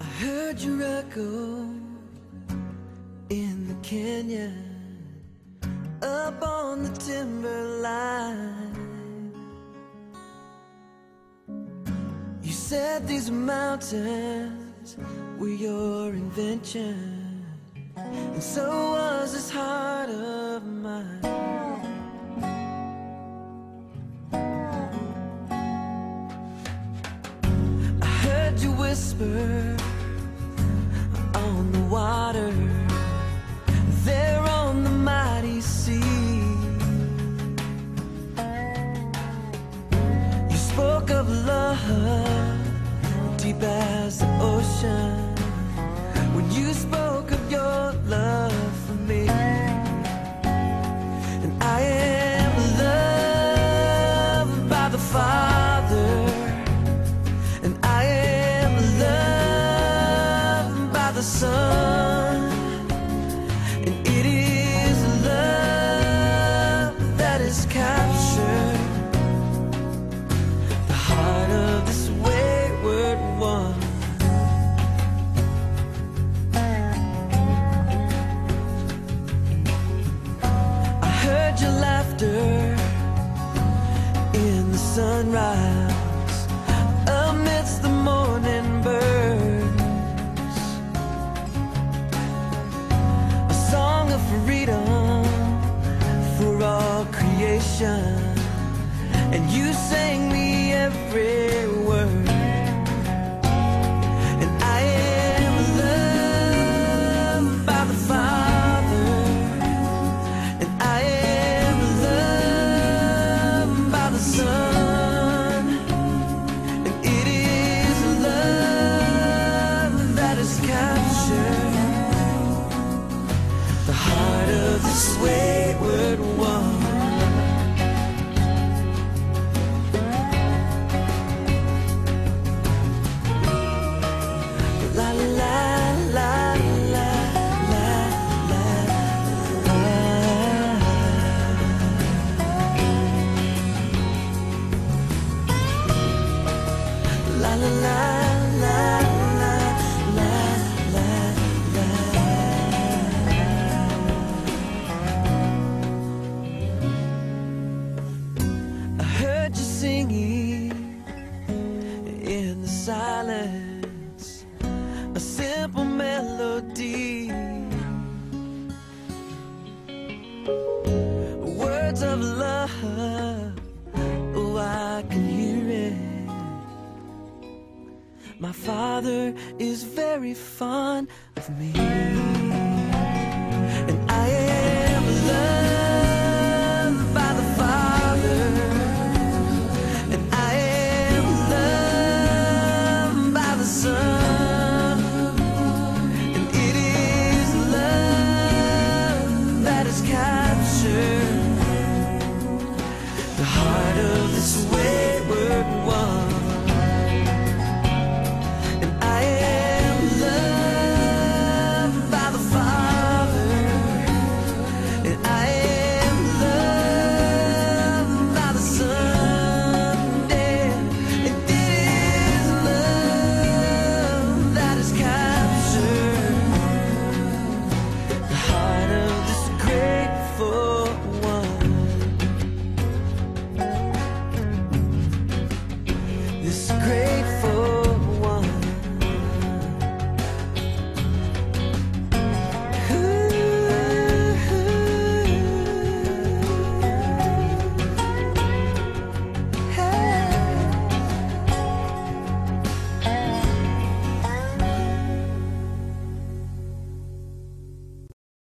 I heard your echo in the canyon, up on the timberline. You said these mountains were your invention, and so was this heart of mine. I heard you whisper on the water, there on the mighty sea. You spoke of love deep as the ocean, when you spoke of your love for me. And I am loved by the Father, and I am loved by the Son, and it is love that has captured the heart of this wayward one. I heard your laughter in the sunrise, amidst the morning birds, a song of freedom for all creation, and you sang me every word. And I am loved by the Father, and I am loved by the Son, and it is love that has captured the heart of this wayward one. La la la la la la la. La la la la la la la la. I heard you singing in the silence, a simple melody, words of love. Oh, I can hear it. My Father is very fond of me.